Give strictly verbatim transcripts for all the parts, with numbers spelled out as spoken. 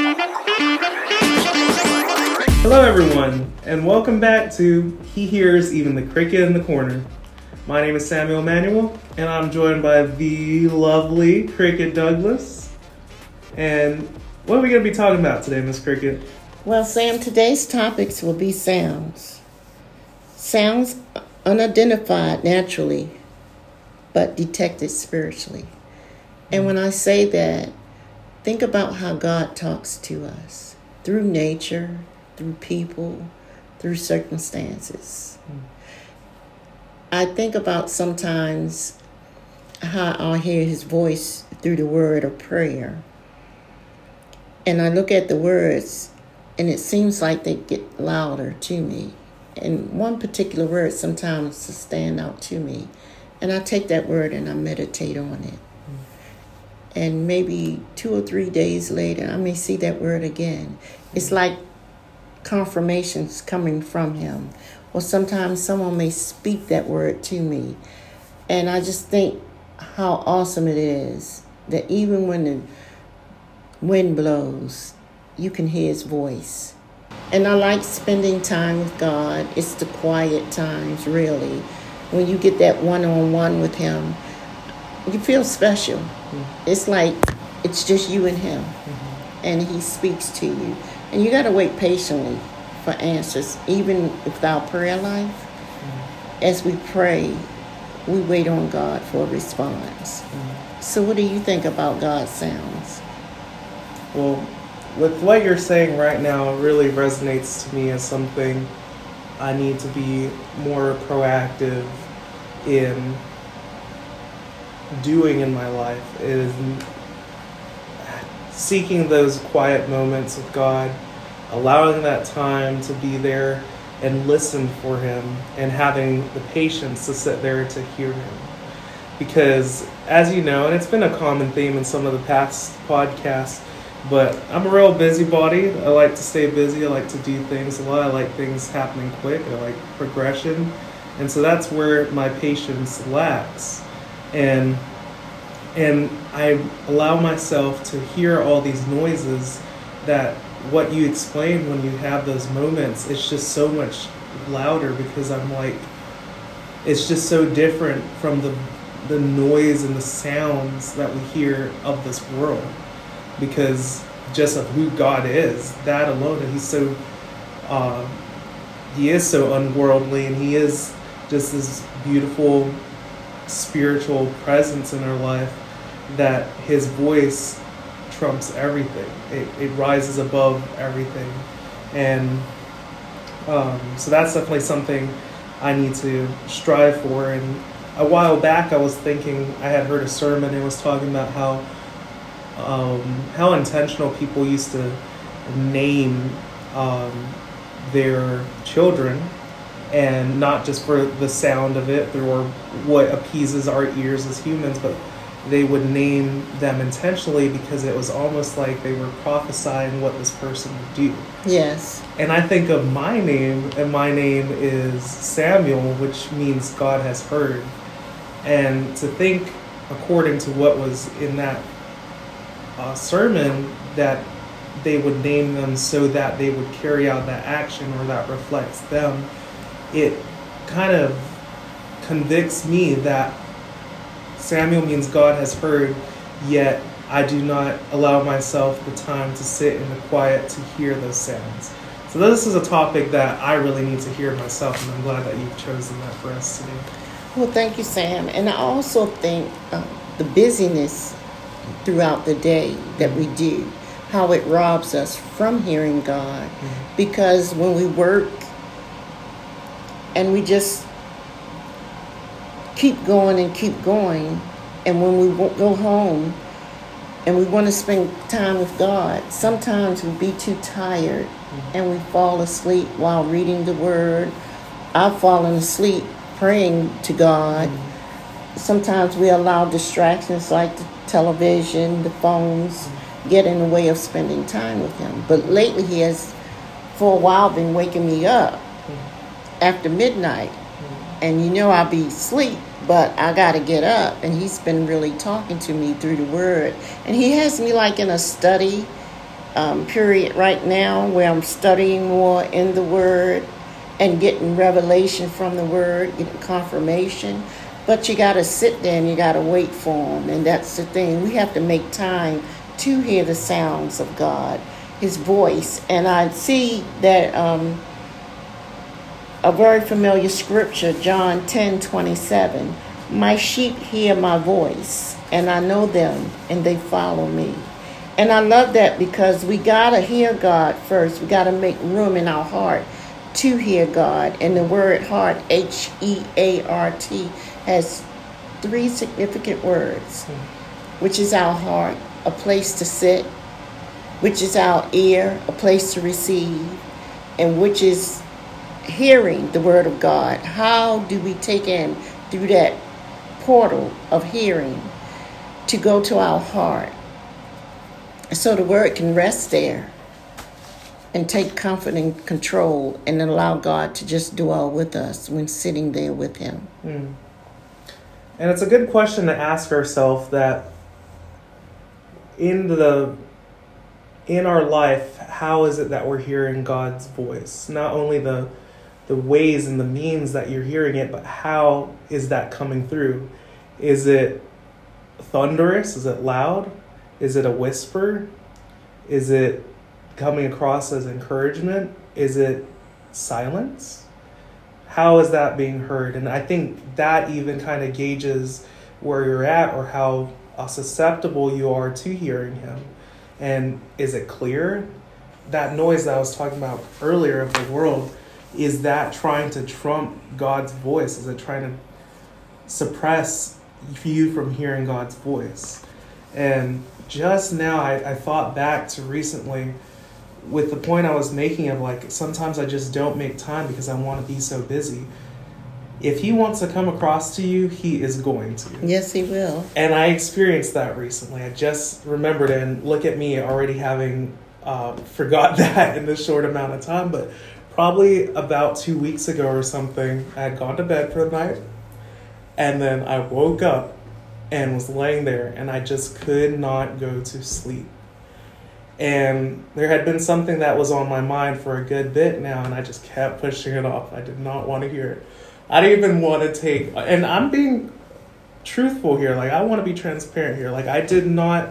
Hello everyone, and welcome back to He Hears Even the Cricket in the Corner. My name is Samuel Emanuel, and I'm joined by the lovely Cricket Douglas. And what are we going to be talking about today, Miss Cricket? Well, Sam, today's topics will be sounds. Sounds unidentified naturally, but detected spiritually. And when I say that, think about how God talks to us through nature, through people, through circumstances. Mm. I think about sometimes how I'll hear his voice through the word or prayer. And I look at the words, and it seems like they get louder to me. And one particular word sometimes will stand out to me. And I take that word and I meditate on it. Mm. And maybe two or three days later, I may see that word again. It's like confirmations coming from him. Or sometimes someone may speak that word to me. And I just think how awesome it is that even when the wind blows, you can hear his voice. And I like spending time with God. It's the quiet times, really. When you get that one-on-one with him, you feel special. Mm-hmm. It's like it's just you and him. Mm-hmm. And he speaks to you. And you got to wait patiently for answers, even with our prayer life. Mm-hmm. As we pray, we wait on God for a response. Mm-hmm. So what do you think about God's sounds? Well, with what you're saying right now, it really resonates to me as something I need to be more proactive in doing in my life, is seeking those quiet moments with God, allowing that time to be there and listen for him, and having the patience to sit there to hear him. Because, as you know, and it's been a common theme in some of the past podcasts, but I'm a real busybody. I like to stay busy. I like to do things a lot. I like things happening quick. I like progression. And so that's where my patience lacks. And And I allow myself to hear all these noises that what you explained when you have those moments, it's just so much louder because I'm like, it's just so different from the the noise and the sounds that we hear of this world. Because just of who God is, that alone, and he's so, uh, he is so unworldly, and he is just this beautiful spiritual presence in our life, that his voice trumps everything. It, it rises above everything. And um, so that's definitely something I need to strive for. And a while back I was thinking, I had heard a sermon, and it was talking about how um, how intentional people used to name um, their children, and not just for the sound of it or what appeases our ears as humans, but they would name them intentionally because it was almost like they were prophesying what this person would do. Yes. And I think of my name, and my name is Samuel, which means God has heard. And to think, according to what was in that uh, sermon, that they would name them so that they would carry out that action or that reflects them, it kind of convicts me that Samuel means God has heard, yet I do not allow myself the time to sit in the quiet to hear those sounds. So this is a topic that I really need to hear myself, and I'm glad that you've chosen that for us today. Well, thank you, Sam. And I also think uh, the busyness throughout the day that we do, how it robs us from hearing God. Mm-hmm. Because when we work and we just keep going and keep going, and when we go home and we want to spend time with God, sometimes we be too tired, mm-hmm. and we fall asleep while reading the Word. I've fallen asleep praying to God. Mm-hmm. Sometimes we allow distractions like the television, the phones, mm-hmm. get in the way of spending time with Him. But lately He has, for a while, been waking me up mm-hmm. after midnight. Mm-hmm. And you know I'll be asleep, but I got to get up. And He's been really talking to me through the Word. And He has me like in a study um, period right now where I'm studying more in the Word and getting revelation from the Word, getting confirmation. But you got to sit there and you got to wait for Him. And that's the thing. We have to make time to hear the sounds of God, His voice. And I see that um, a very familiar scripture, John ten twenty-seven. My sheep hear my voice, and I know them, and they follow me. And I love that because we got to hear God first. We got to make room in our heart to hear God. And the word heart, H E A R T, has three significant words, which is our heart, a place to sit, which is our ear, a place to receive, and which is hearing the word of God. How do we take in through that portal of hearing to go to our heart so the word can rest there and take comfort and control and allow God to just dwell with us when sitting there with Him? Mm. And it's a good question to ask ourselves that in the in our life, how is it that we're hearing God's voice? Not only the the ways and the means that you're hearing it, but how is that coming through? Is it thunderous? Is it loud? Is it a whisper? Is it coming across as encouragement? Is it silence? How is that being heard? And I think that even kind of gauges where you're at or how susceptible you are to hearing Him. And is it clear? That noise that I was talking about earlier of the world, is that trying to trump God's voice? Is it trying to suppress you from hearing God's voice? And just now I, I thought back to recently with the point I was making of like, sometimes I just don't make time because I want to be so busy. If He wants to come across to you, He is going to. Yes, He will. And I experienced that recently. I just remembered it, and look at me already having uh, forgot that in this short amount of time. But probably about two weeks ago or something, I had gone to bed for the night, and then I woke up and was laying there, and I just could not go to sleep. And there had been something that was on my mind for a good bit now, and I just kept pushing it off. I did not want to hear it. I didn't even want to take, and I'm being truthful here, like I want to be transparent here. Like I did not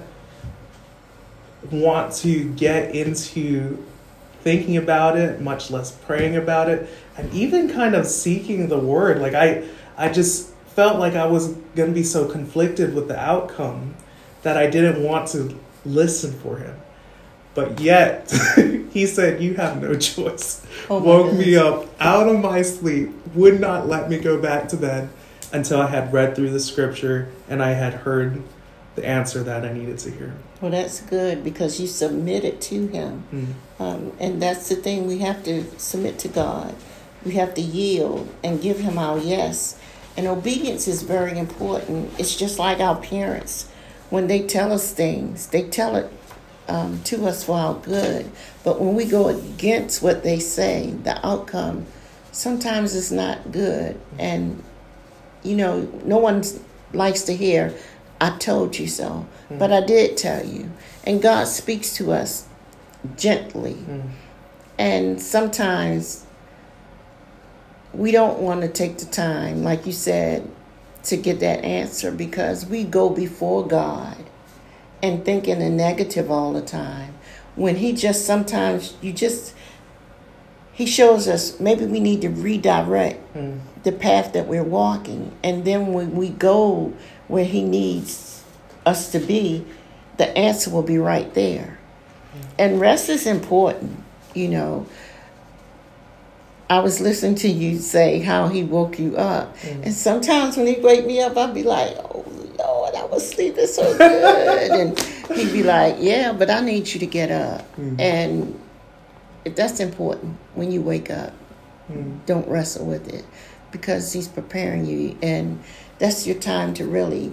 want to get into thinking about it, much less praying about it, and even kind of seeking the word. Like I, I just felt like I was going to be so conflicted with the outcome that I didn't want to listen for Him. But yet, He said, you have no choice. Oh Woke goodness. me up out of my sleep, would not let me go back to bed until I had read through the scripture and I had heard the answer that I needed to hear. Well, that's good because you submitted to Him. Mm-hmm. Um, and that's the thing, we have to submit to God. We have to yield and give Him our yes. And obedience is very important. It's just like our parents. When they tell us things, they tell it um, to us for our good. But when we go against what they say, the outcome sometimes is not good. And, you know, no one likes to hear, I told you so. Mm. But I did tell you. And God speaks to us gently. Mm. And sometimes we don't want to take the time, like you said, to get that answer because we go before God and think in the negative all the time. When He just sometimes, you just, He shows us maybe we need to redirect mm. the path that we're walking. And then when we go where He needs us to be, the answer will be right there. Mm. And rest is important, you know. I was listening to you say how He woke you up. Mm. And sometimes when He wake me up, I'll be like, oh, Lord, I was sleeping so good. And He'd be like, yeah, but I need you to get up. Mm. And that's important when you wake up. Mm. Don't wrestle with it because He's preparing you. And that's your time to really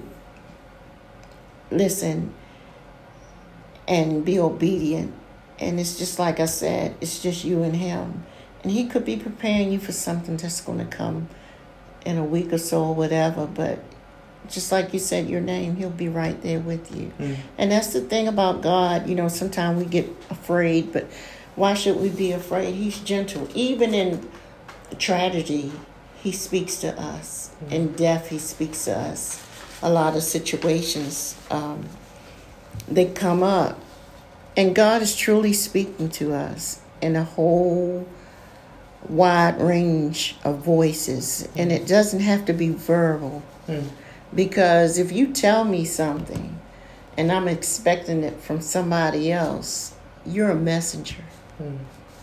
listen and be obedient. And it's just like I said, it's just you and Him. And He could be preparing you for something that's going to come in a week or so or whatever. But just like you said, your name, he'll be right there with you. Mm. And that's the thing about God. You know, sometimes we get afraid, but why should we be afraid? He's gentle. Even in tragedy, he speaks to us. Mm. In death, he speaks to us. A lot of situations, um, they come up. And God is truly speaking to us in a whole wide range of voices. Mm. And it doesn't have to be verbal. Mm. Because if you tell me something and I'm expecting it from somebody else, you're a messenger mm.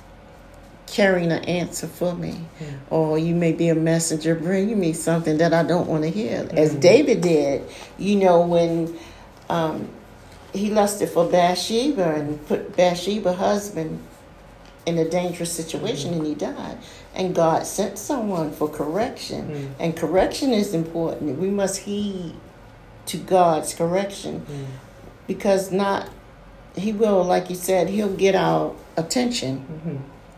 carrying an answer for me. Mm. Or you may be a messenger bringing me something that I don't want to hear. Mm. As David did, you know, when um, he lusted for Bathsheba and put Bathsheba's husband in a dangerous situation mm. and he died. And God sent someone for correction. Mm. And correction is important. We must heed to God's correction. Mm. Because not, he will, like you said, he'll get our attention. Mm-hmm.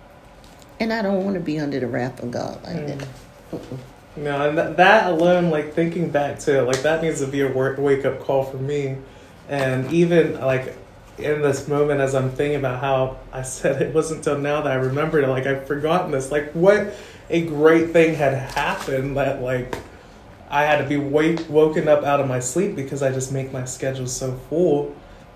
And I don't want to be under the wrath of God like mm. that. Mm-mm. No, and th- that alone, like thinking back to it, like that needs to be a work- wake-up call for me. And even like in this moment, as I'm thinking about how I said it wasn't until now that I remembered it, like I've forgotten this, like what a great thing had happened that like I had to be wake, woken up out of my sleep because I just make my schedule so full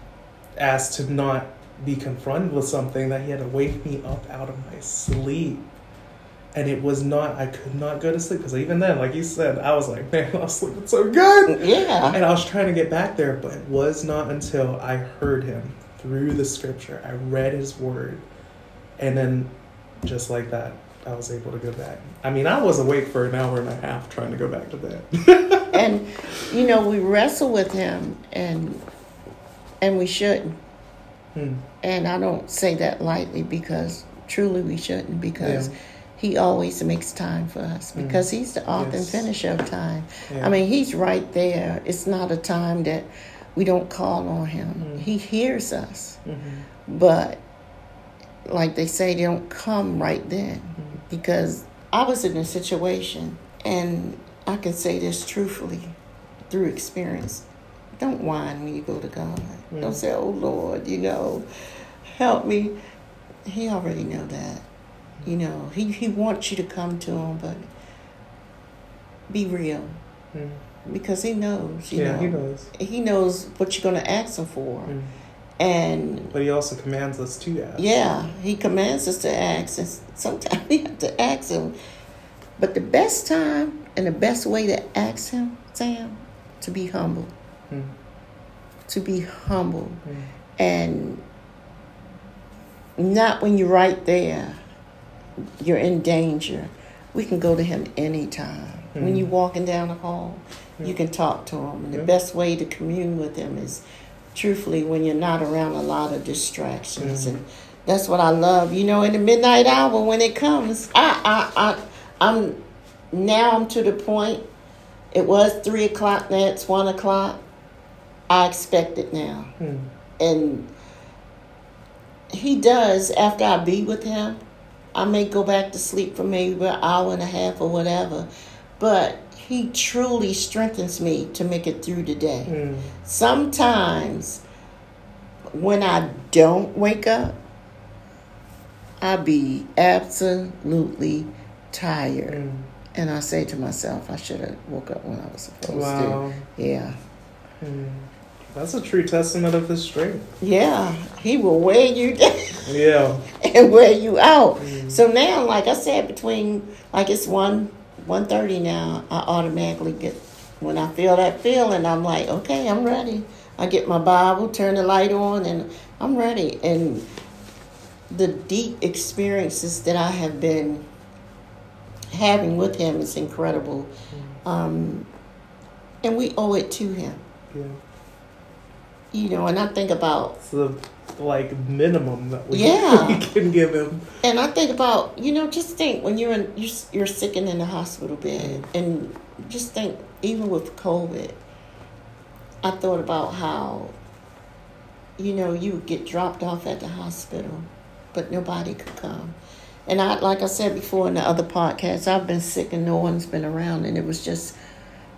as to not be confronted with something that he had to wake me up out of my sleep. And it was not, I could not go to sleep because even then, like you said, I was like, man, I was sleeping so good. Yeah. And I was trying to get back there, but it was not until I heard him through the scripture. I read his word. And then just like that, I was able to go back. I mean, I was awake for an hour and a half trying to go back to bed. And, you know, we wrestle with him and and we shouldn't. Hmm. And I don't say that lightly because truly we shouldn't because... Yeah. He always makes time for us because mm. he's the author yes. and finisher of time. Yeah. I mean, he's right there. It's not a time that we don't call on him. Mm. He hears us. Mm-hmm. But like they say, they don't come right then. Mm. Because I was in a situation, and I can say this truthfully through experience. Don't whine when you go to God. Mm. Don't say, oh, Lord, you know, help me. He already know that. You know, he, he wants you to come to him, but be real. Mm. Because he knows, you yeah, know. he knows. He knows what you're going to ask him for. Mm. And But he also commands us to ask. Yeah, he commands us to ask. And sometimes we have to ask him. But the best time and the best way to ask him, Sam, to be humble. Mm. To be humble. Mm. And not when you're right there. You're in danger. We can go to him anytime. Mm. When you're walking down the hall, yeah. you can talk to him. And the yeah. best way to commune with him is, truthfully, when you're not around a lot of distractions. Mm. And that's what I love. You know, in the midnight hour when it comes, I, I, I, I'm now I'm to the point. It was three o'clock. Now it's one o'clock. I expect it now, mm. and he does. After I be with him, I may go back to sleep for maybe an hour and a half or whatever, but he truly strengthens me to make it through the day. Mm. Sometimes when I don't wake up, I be absolutely tired. Mm. And I say to myself, I should have woke up when I was supposed wow. to. Yeah. Mm. That's a true testament of his strength. Yeah. He will wear you down. Yeah. And wear you out. Mm. So now, like I said, between, like it's one, one thirty now, I automatically get, when I feel that feeling, I'm like, okay, I'm ready. I get my Bible, turn the light on, and I'm ready. And the deep experiences that I have been having with him is incredible. Mm. Um, and we owe it to him. Yeah. You know, and I think about... It's the, like, minimum that we, yeah. we can give him. And I think about, you know, just think when you're in, you're, you're sick and in the hospital bed. Mm. And just think, even with COVID, I thought about how, you know, you would get dropped off at the hospital, but nobody could come. And I, like I said before in the other podcast, I've been sick and no one's been around. And it was just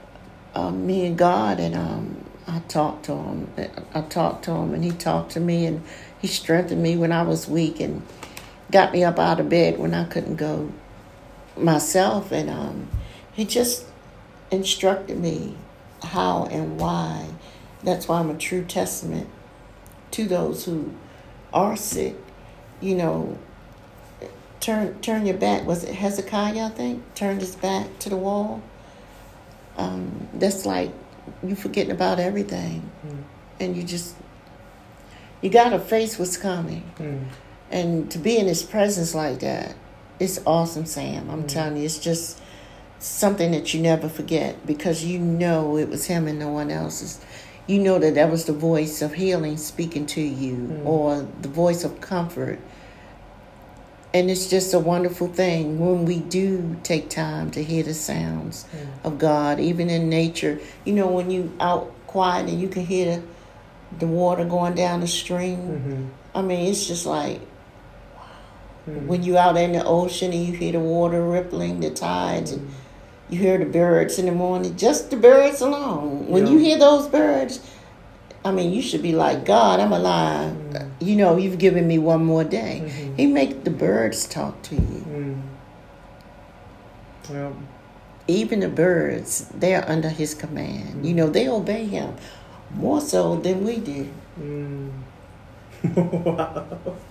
um, me and God, and um, I talked to him. I talked to him, and he talked to me, and he strengthened me when I was weak, and got me up out of bed when I couldn't go myself, and um, he just instructed me how and why. That's why I'm a true testament to those who are sick. You know, turn turn your back. Was it Hezekiah, I think? Turned his back to the wall. Um, that's like you forgetting about everything. Mm. And you just, you got to face what's coming. Mm. And to be in his presence like that, it's awesome, Sam. I'm mm. telling you, it's just something that you never forget, because you know it was him and no one else's. You know that that was the voice of healing speaking to you, mm. or the voice of comfort. And it's just a wonderful thing when we do take time to hear the sounds mm. of God, even in nature. You know, when you out quiet and you can hear the, the water going down the stream. Mm-hmm. I mean, it's just like, wow. Mm-hmm. When you out in the ocean and you hear the water rippling, the tides, mm-hmm. and you hear the birds in the morning, just the birds alone. When yeah. you hear those birds, I mean, you should be like, God, I'm alive. Mm. You know, you've given me one more day. Mm-hmm. He make the birds talk to you. Mm. Well, even the birds, they're under his command. Mm. You know, they obey him more so than we do. Mm. Wow.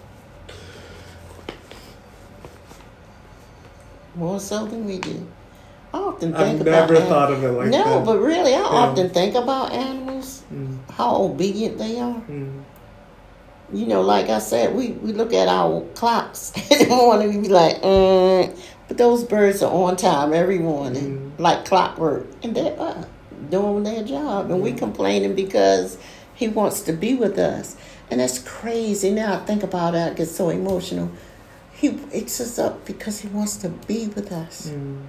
More so than we do. I often think I've about never anim- thought of it like no, that. No, but really, I yeah. often think about animals, mm. how obedient they are. Mm. You know, like I said, we, we look at our clocks in the morning, we be like, mm. but those birds are on time every morning, mm. like clockwork, and they're up, doing their job, and mm. we complaining because he wants to be with us, and that's crazy. Now I think about it, I get so emotional. He wakes us up because he wants to be with us. Mm.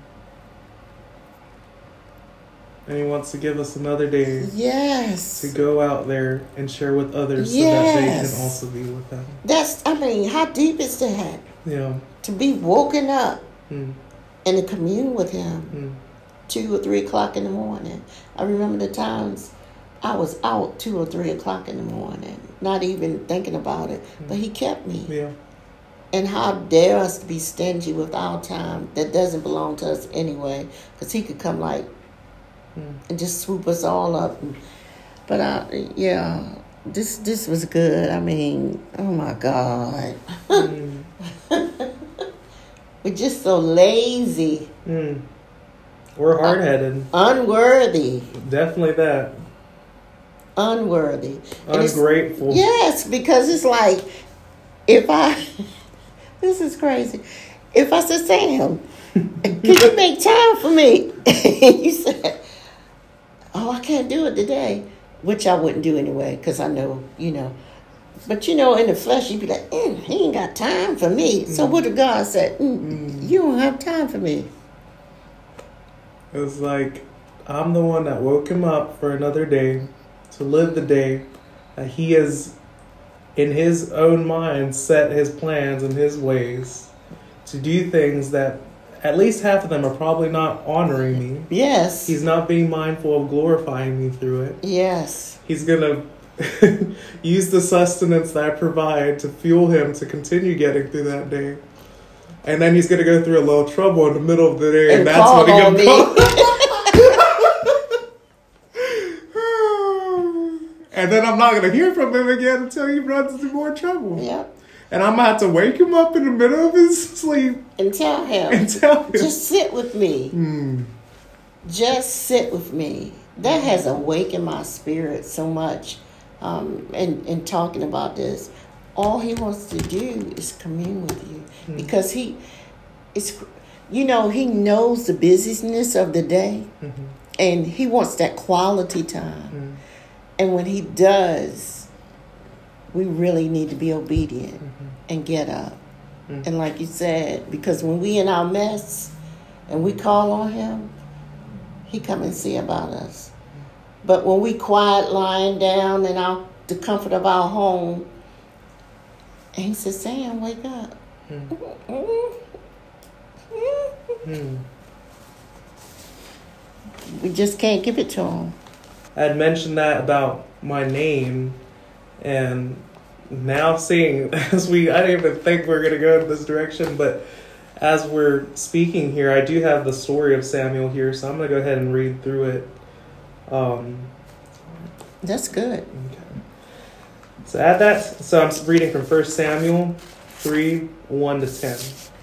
And he wants to give us another day. Yes. To go out there and share with others, yes. so that they can also be with them. That's, I mean, how deep is that? Yeah. To be woken up mm. and to commune with him mm. two or three o'clock in the morning. I remember the times I was out two or three o'clock in the morning, not even thinking about it, mm. but he kept me. Yeah. And how dare us to be stingy with our time that doesn't belong to us anyway, because he could come like, and just swoop us all up. But I, yeah, this this was good. I mean, oh my God, mm. we're just so lazy. Mm. We're hard-headed, uh, unworthy. Definitely that. Unworthy, ungrateful. Yes, because it's like if I, this is crazy. If I said, Sam, can you make time for me? You said, oh, I can't do it today, which I wouldn't do anyway, because I know, you know. But, you know, in the flesh, you'd be like, mm, he ain't got time for me. Mm. So what did God say? Mm, mm. You don't have time for me. It was like, I'm the one that woke him up for another day, to live the day that he has, in his own mind, set his plans and his ways to do things that at least half of them are probably not honoring me. Yes. He's not being mindful of glorifying me through it. Yes. He's going to use the sustenance that I provide to fuel him to continue getting through that day. And then he's going to go through a little trouble in the middle of the day, and, and that's when he's going to call. And then I'm not going to hear from him again until he runs into more trouble. Yep. And I'm going to have to wake him up in the middle of his sleep. And tell him. And tell him. Just sit with me. Mm. Just sit with me. That has awakened my spirit so much. Um, in, in talking about this. All he wants to do is commune with you. Mm. Because he, it's, you know, he knows the busyness of the day. Mm-hmm. And he wants that quality time. Mm. And when he does, we really need to be obedient mm-hmm. and get up. Mm-hmm. And like you said, because when we in our mess and we call on him, he come and see about us. But when we quiet lying down in our the comfort of our home, and he says, Sam, wake up. Mm. Mm. We just can't give it to him. I had mentioned that about my name, and now seeing as we, I didn't even think we were going to go in this direction, but as we're speaking here, I do have the story of Samuel here, so I'm going to go ahead and read through it. Um, That's good. Okay. So add that. So I'm reading from First Samuel three one to ten.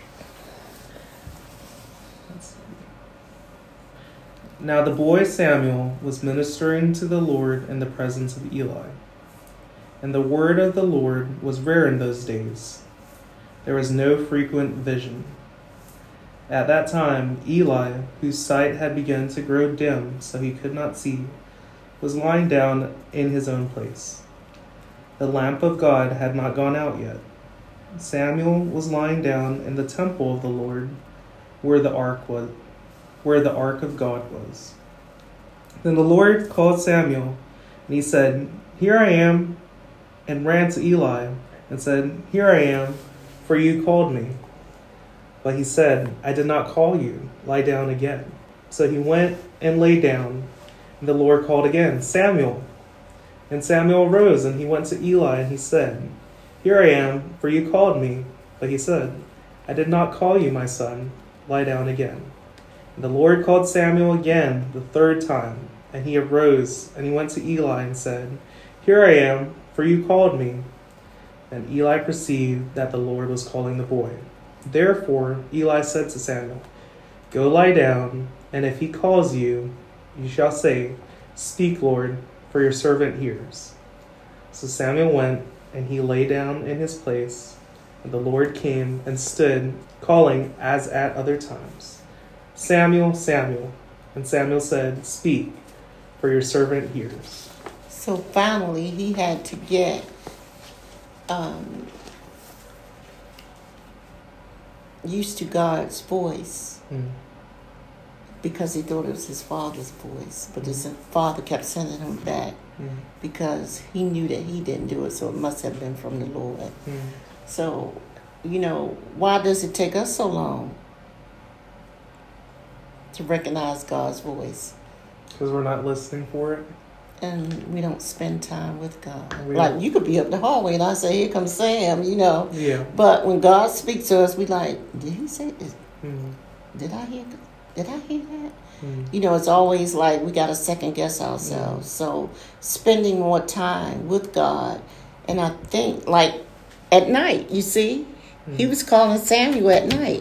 Now the boy Samuel was ministering to the Lord in the presence of Eli, and the word of the Lord was rare in those days. There was no frequent vision. At that time, Eli, whose sight had begun to grow dim so he could not see, was lying down in his own place. The lamp of God had not gone out yet. Samuel was lying down in the temple of the Lord, where the ark was, where the ark of God was. Then the Lord called Samuel, and he said, "Here I am," and ran to Eli and said, "Here I am, for you called me." But he said, "I did not call you. Lie down again." So he went and lay down. And the Lord called again, "Samuel." And Samuel arose, and he went to Eli, and he said, "Here I am, for you called me." But he said, "I did not call you, my son. Lie down again." And the Lord called Samuel again the third time. And he arose, and he went to Eli, and said, "Here I am, for you called me." And Eli perceived that the Lord was calling the boy. Therefore Eli said to Samuel, "Go lie down, and if he calls you, you shall say, 'Speak, Lord, for your servant hears.'" So Samuel went, and he lay down in his place. And the Lord came and stood, calling as at other times, "Samuel, Samuel." And Samuel said, "Speak, for your servant hears." So finally, he had to get um, used to God's voice. Mm. Because he thought it was his father's voice. But Mm. his father kept sending him back Mm. because he knew that he didn't do it, so it must have been from the Lord. Mm. So, you know, why does it take us so long to recognize God's voice? Because we're not listening for it. And we don't spend time with God. We like, don't. you could be up the hallway and I say, "Here comes Sam," you know. Yeah. But when God speaks to us, we like, did he say this? Mm. Did I hear Did I hear that? Mm. You know, it's always like we got to second guess ourselves. Mm. So spending more time with God. And I think, like, at night, you see, Mm. he was calling Samuel at night.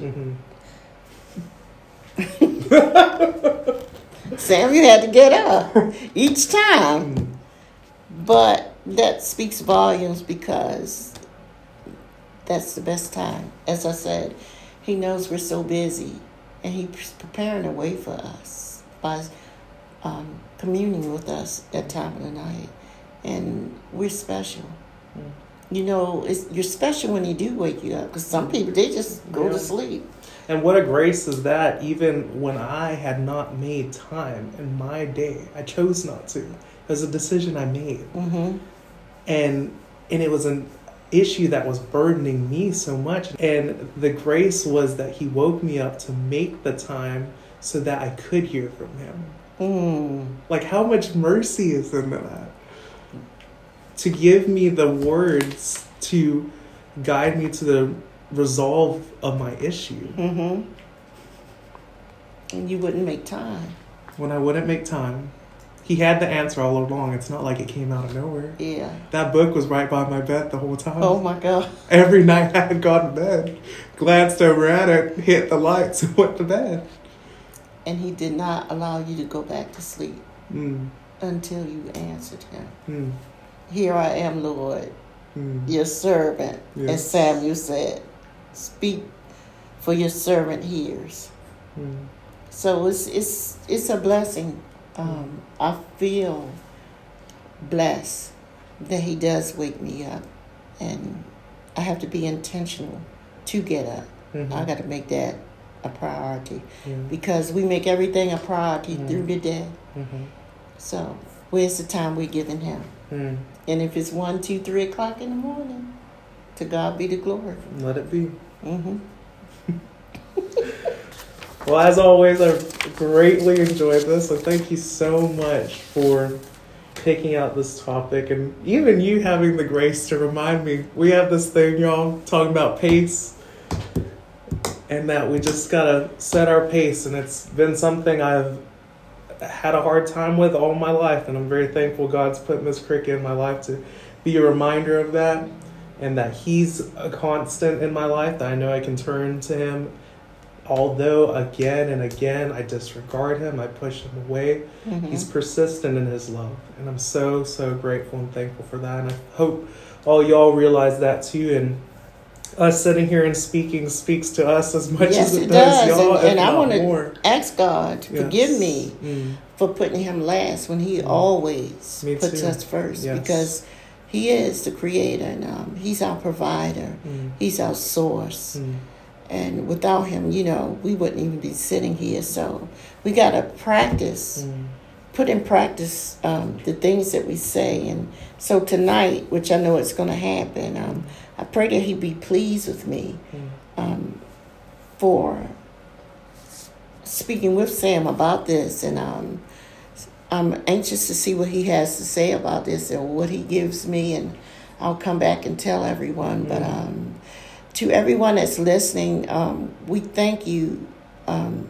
Mm-hmm. Samuel had to get up each time. Mm. But that speaks volumes because that's the best time. As I said, he knows we're so busy. And he's preparing a way for us by um, communing with us that time of the night. And we're special. Mm. You know, it's, you're special when he do wake you up. Because some people, they just go Yeah. to sleep. And what a grace is that, even when I had not made time in my day. I chose not to. It was a decision I made. Mm-hmm. And and it was an issue that was burdening me so much. And the grace was that he woke me up to make the time so that I could hear from him. Mm. Like, how much mercy is in that? To give me the words to guide me to the resolve of my issue. Mm-hmm. And you wouldn't make time. When I wouldn't make time. He had the answer all along. It's not like it came out of nowhere. Yeah. That book was right by my bed the whole time. Oh, my God. Every night I had gone to bed, glanced over at it, hit the lights, and went to bed. And he did not allow you to go back to sleep Mm. until you answered him. Mm. Here I am, Lord, Mm. your servant. Yes. As Samuel said, speak, for your servant hears. Mm. So it's it's it's a blessing. Um, I feel blessed that he does wake me up, and I have to be intentional to get up. Mm-hmm. I got to make that a priority Yeah. because we make everything a priority Mm. through the day. Mm-hmm. So where's the time we're giving him? Mm. And if it's one, two, three o'clock in the morning, to God be the glory. Let it be. Mm-hmm. Well, as always, I've greatly enjoyed this, so thank you so much for picking out this topic, and even you having the grace to remind me. We have this thing, y'all, talking about pace, and that we just gotta set our pace, and it's been something I've had a hard time with all my life, and I'm very thankful God's put Miss Cricket in my life to be a reminder of that, and that He's a constant in my life, that I know I can turn to Him. Although again and again I disregard Him, I push Him away, mm-hmm. He's persistent in His love. And I'm so, so grateful and thankful for that. And I hope all y'all realize that too. And us sitting here and speaking speaks to us as much yes, as it, it does, does. y'all. And, and I want to ask God to yes. forgive me mm. for putting Him last when He mm. always me puts too. us first. Yes. Because He is the creator, and um, He's our provider. Mm. He's our source. Mm. And without Him, you know, we wouldn't even be sitting here. So we got to practice, mm. put in practice um, the things that we say. And so tonight, which I know it's going to happen, um, I pray that He be pleased with me um, for speaking with Sam about this. And um, I'm anxious to see what he has to say about this and what he gives me. And I'll come back and tell everyone. Mm. But um, to everyone that's listening, um, we thank you um,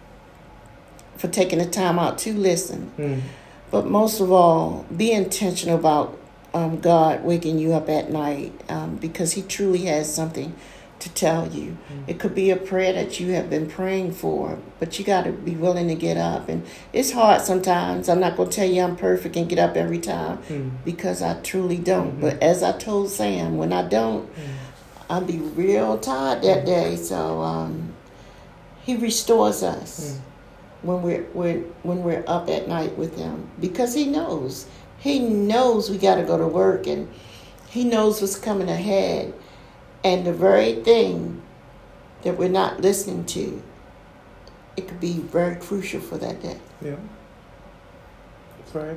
for taking the time out to listen. Mm. But most of all, be intentional about um, God waking you up at night um, because He truly has something to tell you. Mm. It could be a prayer that you have been praying for, but you got to be willing to get up. And it's hard sometimes. I'm not going to tell you I'm perfect and get up every time mm. because I truly don't. Mm-hmm. But as I told Sam, when I don't, mm. I'll be real tired that day. So um, He restores us mm. when we're, we're when we're up at night with Him because He knows. He knows we got to go to work, and He knows what's coming ahead. And the very thing that we're not listening to, it could be very crucial for that day. Yeah, that's right.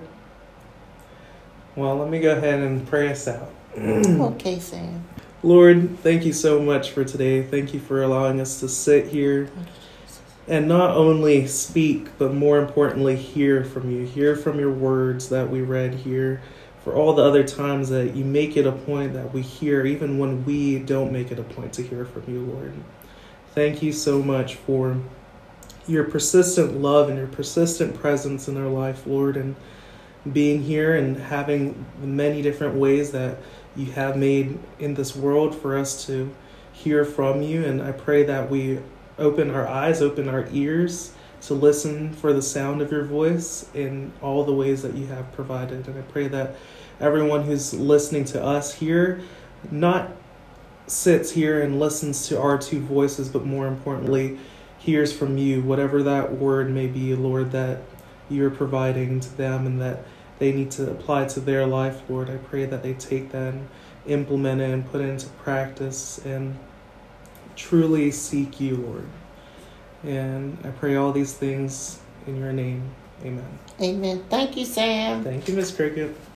Well, let me go ahead and pray us out. Okay, Sam. Lord, thank you so much for today. Thank you for allowing us to sit here and not only speak, but more importantly, hear from you. Hear from your words that we read here. For all the other times that you make it a point that we hear, even when we don't make it a point to hear from you, Lord. Thank you so much for your persistent love and your persistent presence in our life, Lord, and being here and having the many different ways that you have made in this world for us to hear from you. And I pray that we open our eyes, open our ears to listen for the sound of your voice in all the ways that you have provided. And I pray that everyone who's listening to us here not sits here and listens to our two voices, but more importantly, hears from you, whatever that word may be, Lord, that you're providing to them and that they need to apply to their life, Lord. I pray that they take that and implement it and put it into practice and truly seek you, Lord. And I pray all these things in your name. Amen. Amen. Thank you, Sam. Thank you, Miss Cricket.